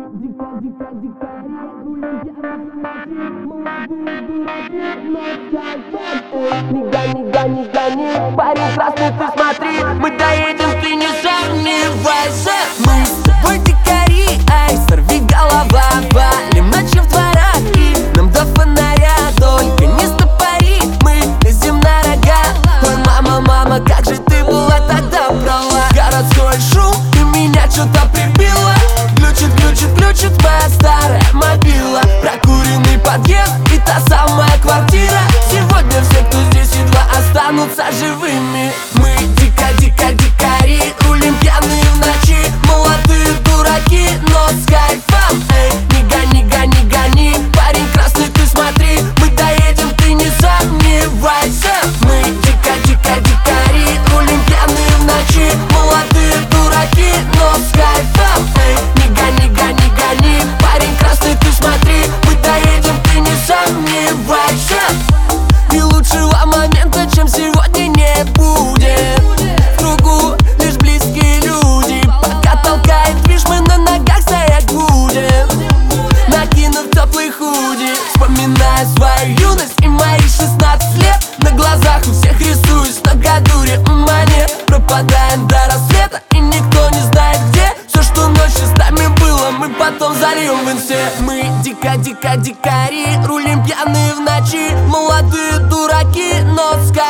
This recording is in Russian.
Не гони, парень красный, ты смотри, мы доедем, ты не сомневайся. Мы с тобой дикари, ай, сорви голова, валим ночью в дворах и нам до фонаря. Только не стопори, мы лезем на рога. Ой, мама, мама, как же ты была тогда права. Городской шум и меня что-то прибило. Глючит моя старая мобила. Прокуренный подъезд и та самая квартира. Сегодня все, кто здесь, едва останутся живыми. Мы дикари, рулим пьяные в ночи. Молодые дураки, но с кайфом. Эй, не гони, парень красный, ты смотри, мы доедем, ты не сомневайся. Мы дикари, рулим пьяные в ночи. Молодые дураки, но с кайфом. Эй, не гони, парень красный, ты смотри, мы доедем, ты не сомневайся. И лучшего момента, чем сегодня, не будет. В кругу лишь близкие люди. Пока толкает движ, мы на ногах стоять будем, накинув теплый худи. Вспоминая свою юность и мои 16 лет, на глазах у всех рисуюсь на гадуре мане. Пропадаем до рассвета, и никто не знает где. Все, что ночью с нами было, мы потом зальем в инсте. Мы дикари, рулим пьяные в ночи. Молодые дураки, но с